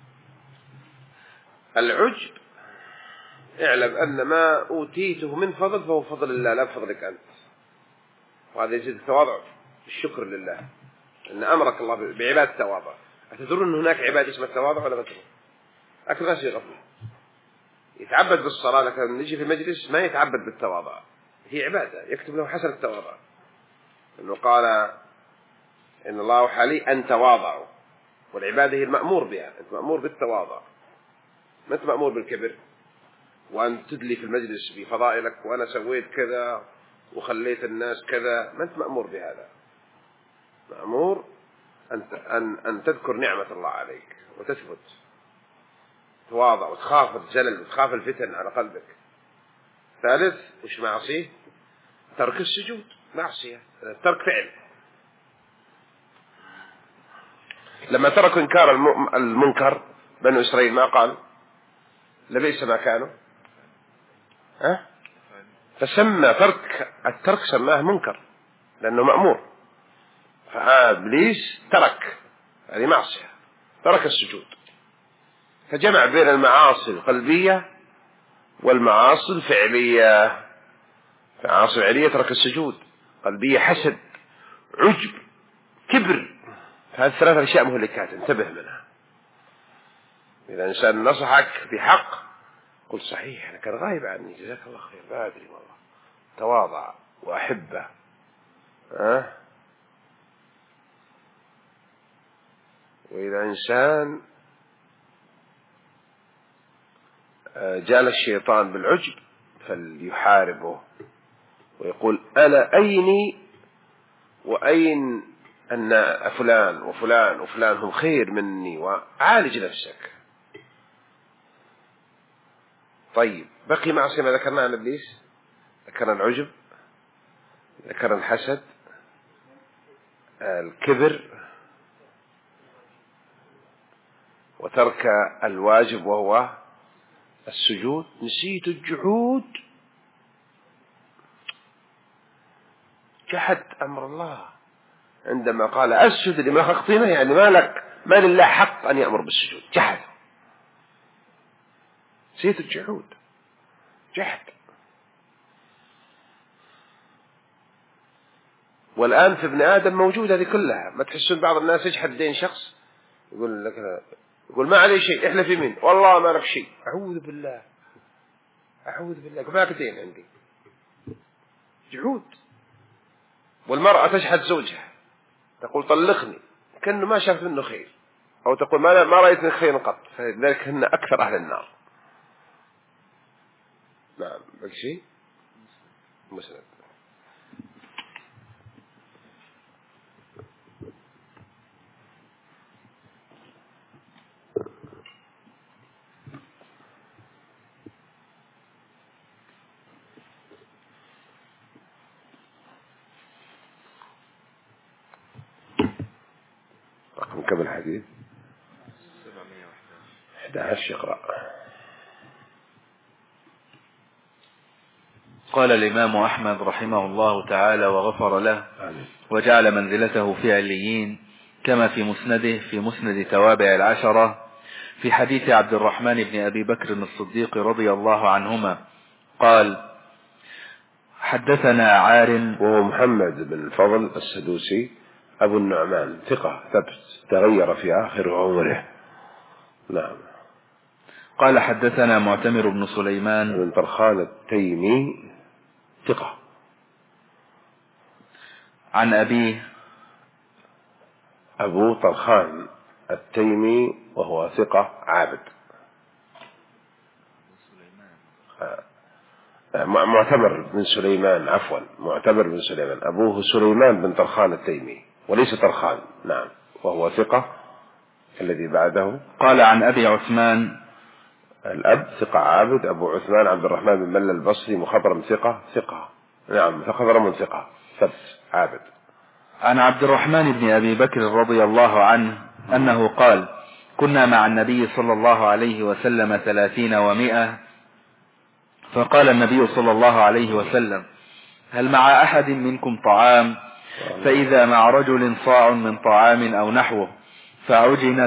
العجب اعلم أن ما أوتيته من فضل فهو فضل الله لا بفضلك أنت، وهذا يزيد التواضع، الشكر لله أن أمرك الله بعبادة التواضع. أتدرون أن هناك عبادة اسمها التواضع ولا تدرون؟ أكثر ناس يغفل، يتعبد بالصلاة، لكن نجي في المجلس ما يتعبد بالتواضع. هي عبادة يكتب له حسن التواضع، أنه قال إن الله أوحى لي أن تواضعوا، والعبادة هي المأمور بها. أنت مأمور بالتواضع، ما أنت مأمور بالكبر وأن تدلي في المجلس بفضائلك وأنا سويت كذا وخليت الناس كذا. ما أنت مأمور بهذا، مأمور أن تذكر نعمة الله عليك وتثبت تواضع وتخاف الجلل وتخاف الفتن على قلبك. ثالث وش معصيه؟ ترك السجود، معصية، ترك فعل. لما تركوا إنكار المنكر بنو إسرائيل ما قال لبئس ما كانوا، فسمى الترك سماه منكر لأنه مأمور. فإبليس ترك، هذه معصية، ترك السجود. فجمع بين المعاصي القلبية والمعاصي الفعلية. معاصي الفعلية ترك السجود، قلبية حسد، عجب، كبر. هذه 3 أشياء مهلكات، انتبه منها. إذا إنسان نصحك بحق قل صحيح أنا كان غايب عني، جزاك الله خير، لا أدري والله، تواضع وأحبه. وإذا إنسان جال الشيطان بالعجب فليحاربه ويقول أنا أيني وأين أن فلان وفلان وفلان هم خير مني، وعالج نفسك. طيب بقي معصية ما ذكرنا عن إبليس، ذكرنا العجب، ذكرنا الحسد، الكبر، وترك الواجب وهو السجود. نسيت الجحود، جحد أمر الله عندما قال أسجد لما خلقتنا، يعني ما لله حق أن يأمر بالسجود، جحد. نسيت الجحود، جحد. والآن في ابن آدم موجودة هذه كلها. ما تحسون بعض الناس يجحد دين شخص يقول لك يقول ما عليه شيء، احلف يمين والله ما أعرف شيء. أعوذ بالله أعوذ بالله، معك دين عندي، جحود. والمرأة تجحد زوجها تقول طلقني كأنه ما شافت منه خير، أو تقول ما رأيت من خير قط، فلذلك هن أكثر أهل النار. نعم. بقى شيء مسند. رقم كم الحديث؟ 11. يقرأ. قال الإمام أحمد رحمه الله تعالى وغفر له وجعل منزلته في عليين، كما في مسنده في مسند توابع العشرة في حديث عبد الرحمن بن أبي بكر الصديق رضي الله عنهما قال: حدثنا عار، وهو محمد بن الفضل السدوسي أبو النعمان، ثقة ثبت، تغير في آخر عمره. نعم. قال حدثنا معتمر بن سليمان بن طرخان التيمي، ثقة. عن أبيه، أبو طرخان التيمي وهو ثقة عابد. معتمر بن سليمان، عفوا، معتمر بن سليمان، أبوه سليمان بن طرخان التيمي وليس طرخان. نعم. وهو ثقة. الذي بعده قال عن أبي عثمان، الأب ثقة عابد، أبو عثمان عبد الرحمن بن مل البصري، مخضرم ثقة. نعم، مخضرم ثقة ثبت عابد. عن عبد الرحمن بن أبي بكر رضي الله عنه أنه قال: كنا مع النبي صلى الله عليه وسلم 30 و100، فقال النبي صلى الله عليه وسلم: هل مع أحد منكم طعام؟ فإذا مع رجل صاع من طعام أو نحوه، فعجن،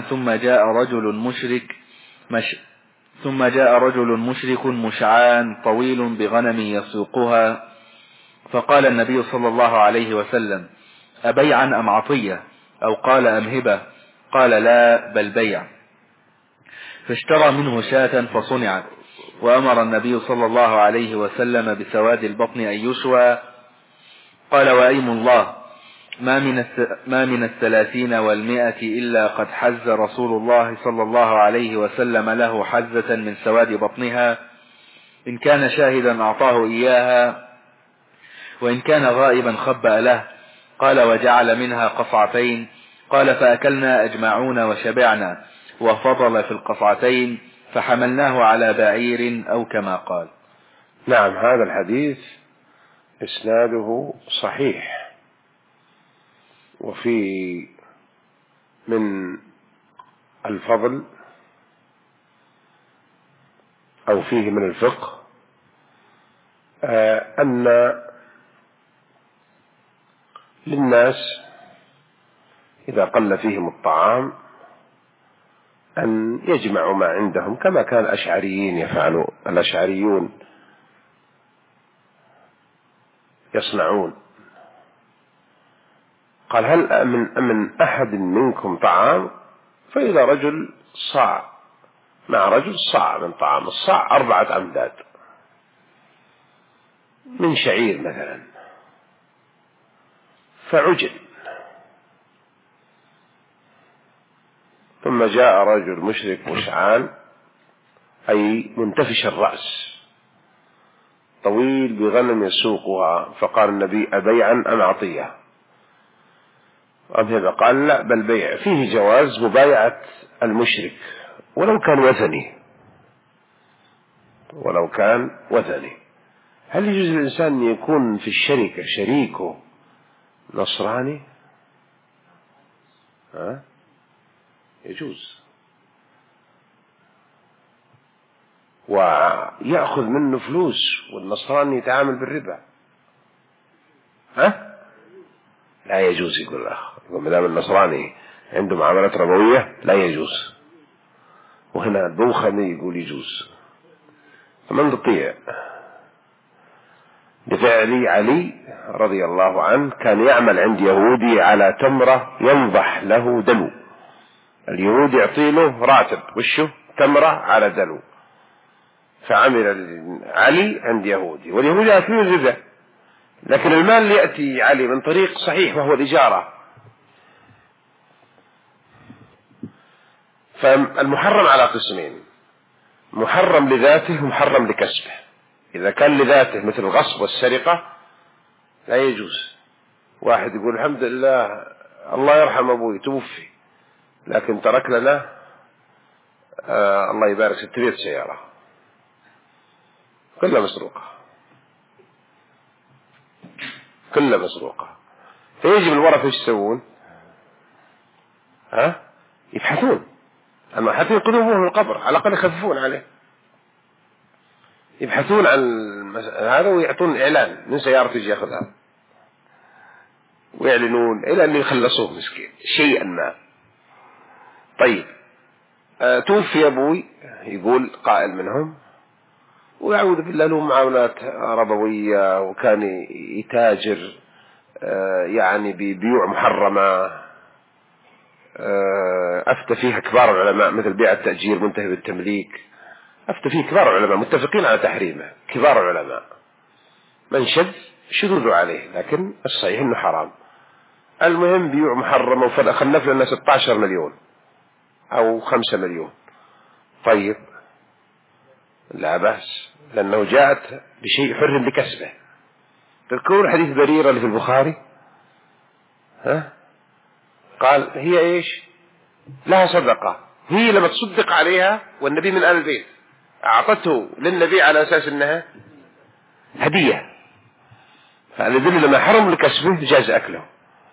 ثم جاء رجل مشرك مشعان طويل بغنم يسوقها، فقال النبي صلى الله عليه وسلم: أبيعا أم عطية؟ أو قال أم هبة؟ قال: لا، بل بيع. فاشترى منه شاة فصنعت، وأمر النبي صلى الله عليه وسلم بسواد البطن أن يشوى. قال: وأيم الله، ما من 30 و100 إلا قد حز رسول الله صلى الله عليه وسلم له حزة من سواد بطنها، إن كان شاهدا أعطاه إياها، وإن كان غائبا خبأ له. قال: وجعل منها قصعتين. قال: فأكلنا أجمعون وشبعنا، وفضل في القصعتين فحملناه على بعير، أو كما قال. نعم. هذا الحديث إسناده صحيح، وفي من الفضل أو فيه من الفقه أن للناس إذا قل فيهم الطعام أن يجمعوا ما عندهم، كما كان الأشعريين يفعلون، الأشعريون يصنعون. قال: هل من أحد منكم طعام؟ فإذا رجل صاع مع رجل صاع من طعام، الصاع 4 أمداد من شعير مثلا، فعجل، ثم جاء رجل مشرك مشعان، أي منتفش الرأس، طويل بغنم يسوقها، فقال النبي: أبيعا أم عطية؟ قال: لا، بل بيع. فيه جواز مبايعة المشرك ولو كان وثني. هل يجوز الإنسان أن يكون في الشركة شريكه نصراني؟ يجوز، ويأخذ منه فلوس والنصراني يتعامل بالربا. لا يجوز. يقول الأخ، ما دام النصراني عنده معاملات ربوية لا يجوز. وهنا البوخمي يقول يجوز. فمن تطيع لفعل علي رضي الله عنه كان يعمل عند يهودي على تمرة ينضح له دلو. اليهودي يعطي له راتب وشه تمرة على دلو، فعمل علي عند يهودي، واليهودي يأكلون الربا، لكن المال يأتي علي من طريق صحيح وهو الإجارة. فالمحرم على قسمين: محرم لذاته ومحرم لكسبه. إذا كان لذاته مثل الغصب والسرقة لا يجوز. واحد يقول الحمد لله الله يرحم أبوي توفي، لكن ترك لنا الله يبارك 600 سيارة كلها مسروقة، كلها مسروقة. فيجب الورثة ايش يسوون؟ يبحثون، أما حتى ينقذوه من القبر على الأقل يخففون عليه، يبحثون عن هذا ويعطون إعلان من سيارة يجي يأخذها، ويعلنون إلى أن يخلصوه مسكين شيئا ما. طيب توفي أبوي، يقول قائل منهم ويعوذ بالله له معاملات ربوية، وكان يتاجر يعني ببيوع محرمة أفتى فيها كبار العلماء، مثل بيع التأجير منتهي بالتمليك، أفتى فيه كبار العلماء متفقين على تحريمه، كبار العلماء. من شذ شذوذ عليه، لكن الصحيح إنه حرام. المهم بيوع محرمة، وخلف لنا 16 مليون أو 5 مليون. طيب لا بأس، لأنه جاءت بشيء حر بكسبه. تذكرون حديث بريرة اللي في البخاري؟ قال هي إيش؟ لها صدقة، هي لما تصدق عليها والنبي من آل البيت أعطته للنبي على أساس أنها هدية، فهذا يدل لما حرم لكسبه جاز أكله.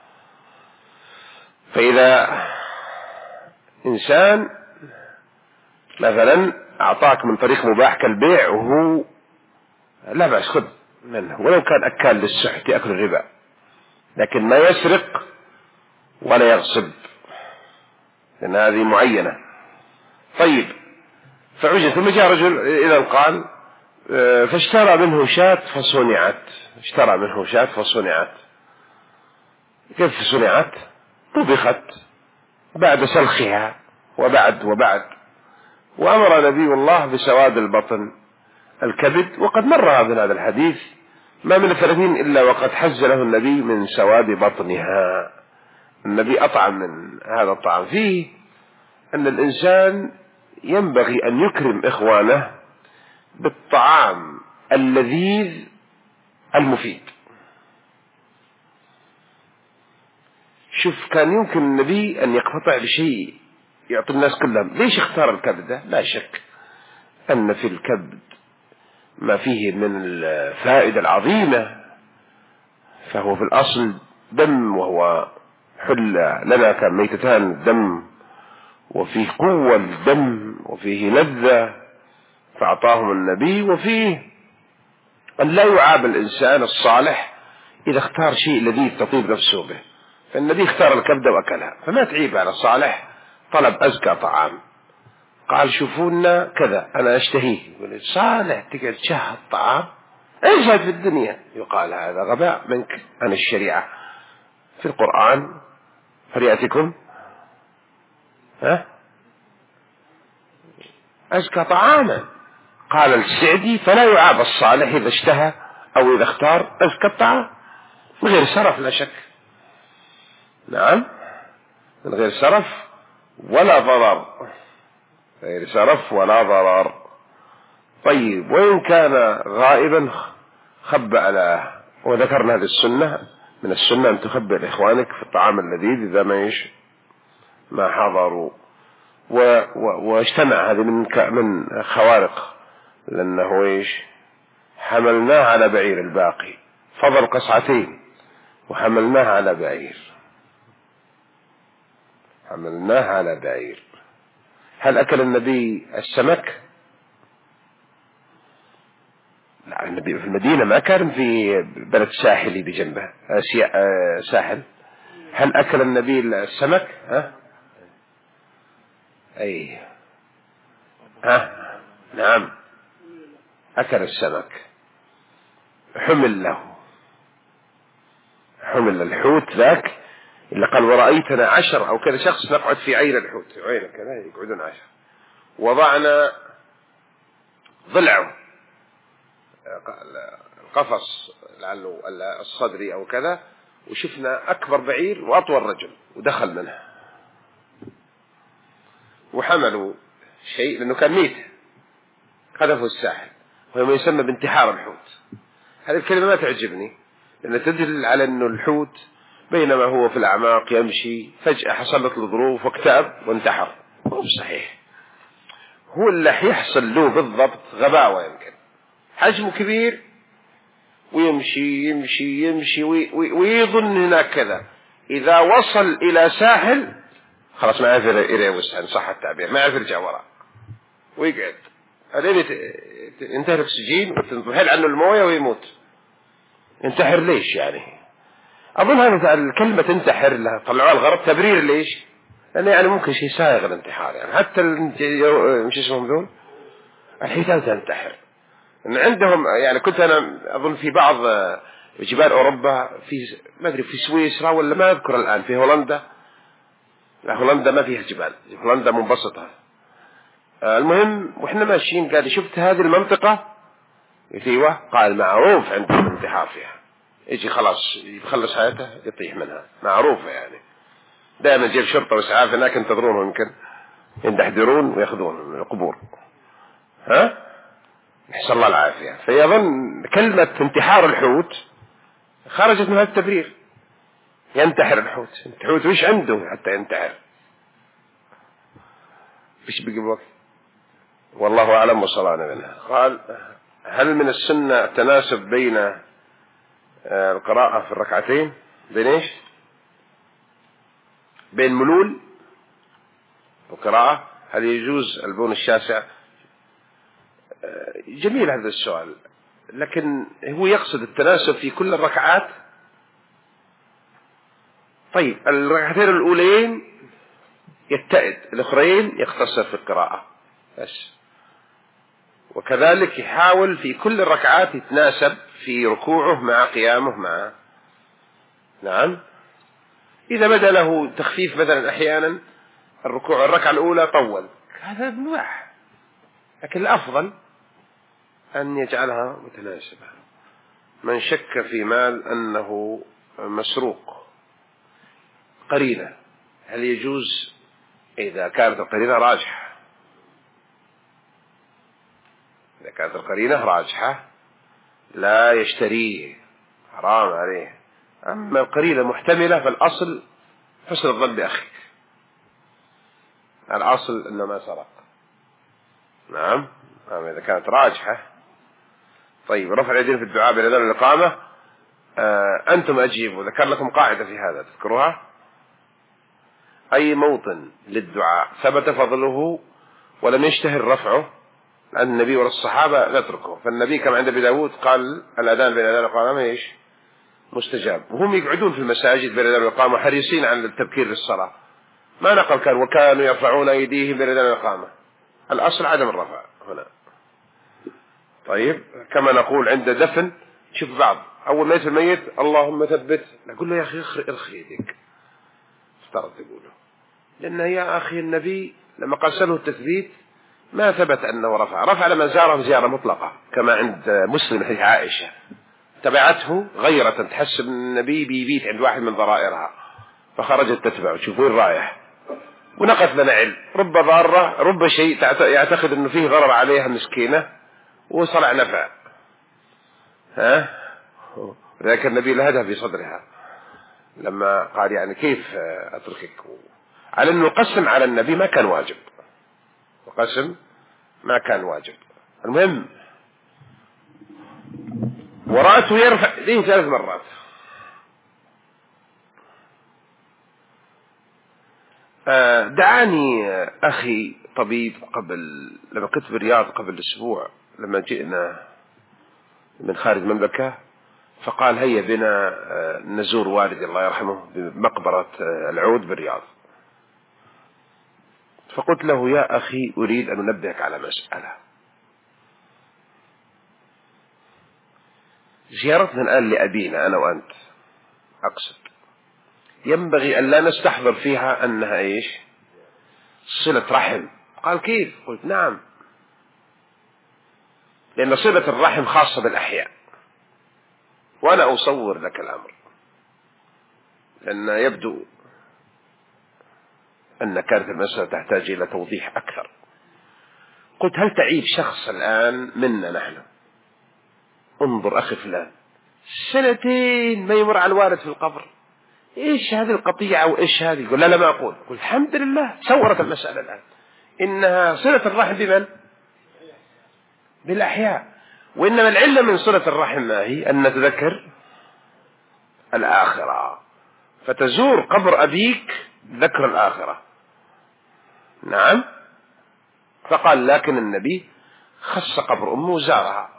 فإذا إنسان مثلا أعطاك من طريق مباح كالبيع وهو لا بأس خذ منه، ولو كان أكال للسحت يأكل الربا، لكن ما يسرق ولا يغصب، لأن هذه معينة. طيب فعجل، ثم جاء رجل إذا قال فاشترى منه شاة فصنعت، اشترى منه شاة فصنعت. كيف صنعت؟ طبخت بعد سلخها وبعد وأمر نبي الله بسواد البطن الكبد، وقد مر هذا الحديث ما من 30 إلا وقد حز له النبي من سواد بطنها. النبي أطعم من هذا الطعام. فيه أن الإنسان ينبغي أن يكرم إخوانه بالطعام اللذيذ المفيد. شوف كان يمكن النبي أن يقتطع بشيء يعطي الناس كلهم. ليش اختار الكبد؟ لا شك أن في الكبد ما فيه من الفائدة العظيمة، فهو في الأصل دم، وهو حل لنا كميتتان الدم، وفيه قوة الدم وفيه لذة فأعطاهم النبي. وفيه أن لا يعاب الإنسان الصالح إذا اختار شيء لذيذ تطيب نفسه به، فالنبي اختار الكبدة وأكلها، فما تعيب على الصالح طلب أزكى طعام. قال شوفونا كذا أنا أشتهيه، يقول صالح تقعد تشهد الطعام ايش هذا في الدنيا؟ يقال هذا غباء منك عن الشريعة. في القرآن فليأتكم أزكى طعاما. قال السعدي فلا يعاب الصالح إذا اشتهى أو إذا اختار أزكى الطعام من غير سرف، لا شك. نعم، من غير سرف ولا ضرر، غير سرف ولا ضرر. طيب وإن كان غائبا خبأ له، وذكرنا هذه السنة، من السنة أن تخبر إخوانك في الطعام اللذيذ إذا ما حضروا. واجتمع هذه من خوارق، لأنه حملناه على بعير الباقي، فضل قصعتين وحملناه على بعير، حملناه على بعير. هل أكل النبي السمك؟ لا، النبي في المدينة ما كان في بلد ساحلي بجنبه ساحل. هل أكل النبي السمك؟ أي نعم أكل السمك، حمل له حمل الحوت ذاك اللي قال ورأيتنا 10 أو كذا شخص نقعد في عين الحوت، عين كذا يقعدون 10، وضعنا ضلعه القفص لعله الصدري أو كذا، وشفنا أكبر بعير وأطول رجل ودخل منه، وحملوا شيء لأنه كان ميت خذفوا الساحل، وهو ما يسمى بانتحار الحوت. هذه الكلمة ما تعجبني لأن تدل على أنه الحوت بينما هو في الأعماق يمشي فجأة حصلت له ظروف واكتئب وانتحر. مو صحيح، هو اللي يحصل له بالضبط غباوة، يمكن حجمه كبير ويمشي يمشي يمشي ويظن هناك كذا، إذا وصل إلى ساحل خلاص ما يعرف يروس إن صح التعبير، ما يعرف يرجع وراء ويقعد هذين ينتهي الأكسجين وتنتهي عنه الموية ويموت. ينتحر ليش يعني؟ أظن هذا الكلمة تنتحر لها طلعوها الغرب تبرير ليش؟ لأنه يعني ممكن شيء سائغ الانتحار، يعني حتى مش اسمهم ذول الحيتان تنتحر. إن عندهم يعني كنت أنا أظن في بعض جبال أوروبا، في ما أدري في سويسرا ولا ما أذكر الآن، في هولندا، لا هولندا ما فيها جبال، هولندا منبسطة. المهم وإحنا ماشيين قال شفت هذه المنطقة يتيوه، قال معروف عندهم انتحار فيها، يجي خلاص يخلص حياته يطيح منها، معروفة يعني. دائما جيب شرطة وإسعاف هناك ينتظرونهم، يمكن يندحدرون ويأخذون من القبور. نحصل الله العافية. فيظن كلمة انتحار الحوت خرجت من هذا التبرير، ينتحر الحوت. الحوت وش عنده حتى ينتحر؟ فيش بقي بوقت والله أعلم وصلانا منها. قال هل من السنة التناسب بين القراءة في الركعتين بين ايش؟ بين ملول وقراءة، هل يجوز البون الشاسع؟ جميل هذا السؤال، لكن هو يقصد التناسب في كل الركعات. طيب الركعتين الأولين يتئد، الأخرين يختصر في القراءة بس، وكذلك يحاول في كل الركعات يتناسب في ركوعه مع قيامه مع نعم. إذا بدأ له تخفيف مثلا أحيانا الركوع الركعة الأولى طول، هذا مباح، لكن الأفضل أن يجعلها متناسبة. من شك في مال أنه مسروق قرينة، هل يجوز؟ إذا كانت القرينة راجحة، إذا كانت القرينة راجحة لا يشتريه، حرام عليه. أما القرينة محتملة فالأصل حسن الظن بأخيك، الأصل أنه ما سرق. نعم إذا كانت راجحة. طيب رفع اليدين في الدعاء بين أذان الإقامة، أنتم أجيبوا، ذكر لكم قاعدة في هذا تذكروها: أي موطن للدعاء ثبت فضله ولم يشتهر رفعه، لأن النبي والصحابة لا تركه، فالنبي كما عند أبي داود قال الأذان بين أذان الإقامة إيش؟ مستجاب، وهم يقعدون في المساجد بين أذان الإقامة حريصين على التبكير للصلاة، ما نقل كان وكانوا يرفعون أيديهم بين أذان الإقامة، الأصل عدم الرفع هنا. طيب كما نقول عند دفن، شوف بعض أول ما يدفن الميت اللهم ثبت، نقول له يا أخي ارخي يدك، افترض تقوله، لأن يا أخي النبي لما قاسله التثبيت ما ثبت أنه رفع لما زاره زيارة مطلقة، كما عند مسلم حديث عائشة تبعته غيرة تحسب النبي بيبيت عند واحد من ضرائرها فخرجت تتبعه، تشوف وين رايح، ونقف لنا علم، رب ضارة رب شيء يعتقد أنه فيه ضرر عليها مسكينة وصلع نفع، ذاك النبي لهدها في صدرها لما قال يعني كيف أتركك، على أنه قسم على النبي ما كان واجب، وقسم ما كان واجب. المهم ورأته يرفع يديه 3 مرات. دعاني أخي طبيب لما كنت بالرياض قبل أسبوع، لما جئنا من خارج المملكة، فقال هيا بنا نزور والدي الله يرحمه بمقبرة العود بالرياض. فقلت له يا أخي أريد أن أنبهك على مسألة، زيارتنا الآن لأبينا أنا وأنت أقصد ينبغي أن لا نستحضر فيها أنها إيش؟ صلة رحم. قال كيف؟ قلت نعم، لأن صلة الرحم خاصة بالأحياء، وأنا أصور لك الأمر لأن يبدو أن كانت المسألة تحتاج إلى توضيح أكثر. قلت هل تعيب شخص الآن منا نحن؟ انظر أخي فلان 2 ما يمر على الوالد في القبر، إيش هذه القطيعة وإيش هذه؟ يقول لا ما أقول. قلت الحمد لله صورت المسألة الآن إنها صلة الرحم بمن؟ بالأحياء. وإنما العلة من صلة الرحم ما هي؟ أن نتذكر الآخرة، فتزور قبر أبيك ذكر الآخرة. نعم. فقال لكن النبي خص قبر أمه وزارها.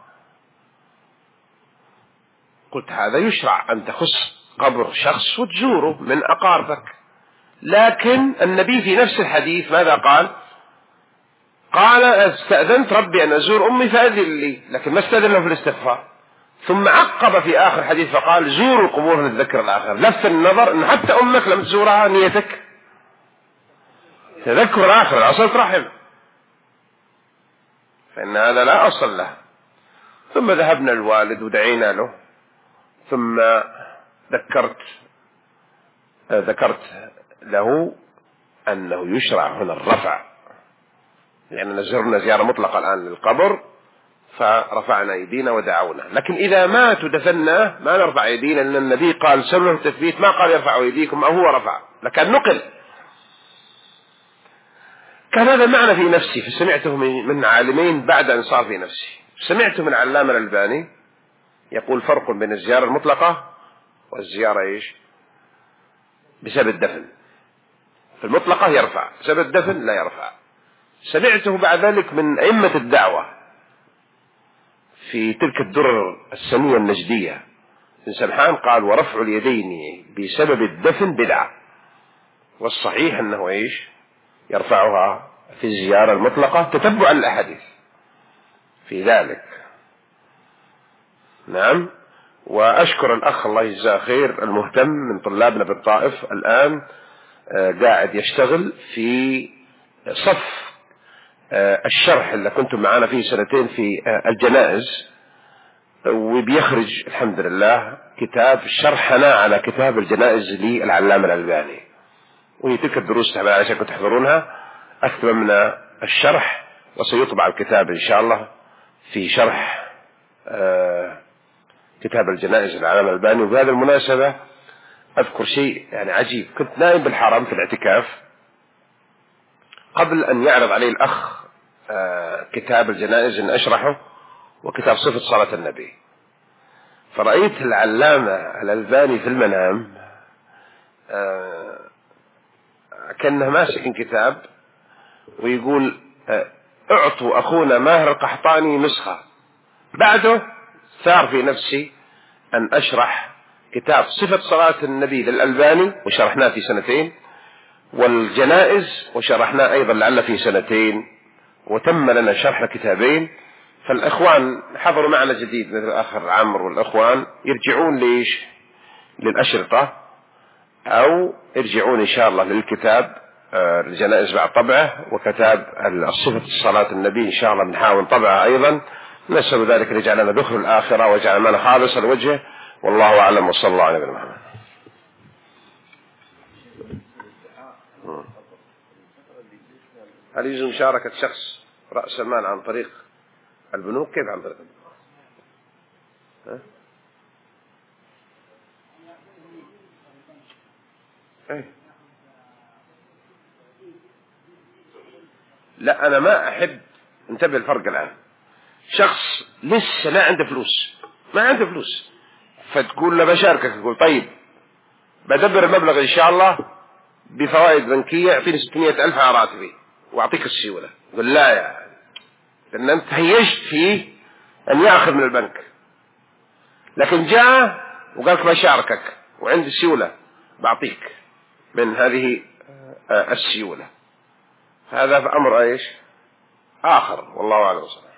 قلت هذا يشرع أن تخص قبر شخص وتزوره من أقاربك، لكن النبي في نفس الحديث ماذا قال؟ قال استأذنت ربي أن أزور أمي فأذن لي، لكن ما استأذن له في الاستغفار. ثم عقب في آخر حديث فقال زوروا القبور نتذكر الآخر. لفت النظر أن حتى أمك لم تزورها نيتك تذكر الآخر، أصلت رحم، فإن هذا لا أصل له. ثم ذهبنا الوالد ودعينا له، ثم ذكرت له أنه يشرع هنا الرفع، لأننا زرنا زيارة مطلقة الآن للقبر فرفعنا أيدينا ودعونا. لكن إذا مات ودفناه ما نرفع أيدينا، لأن النبي قال سنة التثبيت، ما قال يرفعوا أيديكم أو هو رفع، لكن نقل. كان هذا معنى في نفسي، فسمعته من عالمين بعد أن صار في نفسي. سمعته من علامة الألباني يقول فرق بين الزيارة المطلقة والزيارة إيش؟ بسبب الدفن. في المطلقة يرفع، بسبب الدفن لا يرفع. سمعته بعد ذلك من أئمة الدعوة في تلك الدرر السنية النجدية بن سمحان قال ورفع اليدين بسبب الدفن بدعة، والصحيح أنه إيش؟ يرفعها في الزيارة المطلقة تتبعا الأحاديث في ذلك. نعم. وأشكر الأخ الله يجزاه خير المهتم من طلابنا بالطائف الآن قاعد يشتغل في صف الشرح اللي كنتم معنا فيه 2 سنين في الجنائز، وبيخرج الحمد لله كتاب شرحنا على كتاب الجنائز للعلامة الألباني، وهي تلك الدروس عشان كنتم تحضرونها. أتممنا الشرح وسيطبع الكتاب إن شاء الله في شرح كتاب الجنائز للعلامة الألباني. وبهذه المناسبة أذكر شيء يعني عجيب. كنت نائم بالحرم في الاعتكاف قبل أن يعرض علي الأخ كتاب الجنائز أن أشرحه وكتاب صفة صلاة النبي، فرأيت العلامة الألباني في المنام كأنه ماسك كتاب ويقول اعطوا أخونا ماهر القحطاني نسخة. بعده ثار في نفسي أن أشرح كتاب صفة صلاة النبي للألباني وشرحناه في 2 سنين، والجنائز وشرحناه أيضا لعل في 2 سنين، وتم لنا شرح كتابين. فالإخوان حضروا معنا جديد مثل الأخ عمرو والإخوان يرجعون ليش للأشرطة أو يرجعون إن شاء الله للكتاب الجنائز بعد طبعه، وكتاب الصفة الصلاة النبي إن شاء الله بنحاول طبعه أيضا. نسأل ذلك يجعلنا دخل الآخرة ويجعلنا خالص الوجه، والله أعلم وصلى الله على نبينا محمد. هل يجوز مشاركة شخص رأس المال عن طريق البنوك؟ كيف عن طريق البنوك؟ لا أنا ما أحب. انتبه الفرق الآن. شخص لسه ما عنده فلوس فتقول له بشاركك، يقول طيب بدبر المبلغ إن شاء الله بفوائد بنكية، اعطيني 600,000 على راتبي واعطيك السيولة. يقول لا يعني، لأن أنت هيجت فيه أن يأخذ من البنك، لكن جاء وقالك بشاركك وعندي سيولة بعطيك من هذه السيولة. هذا في أمر إيش آخر، والله أعلم.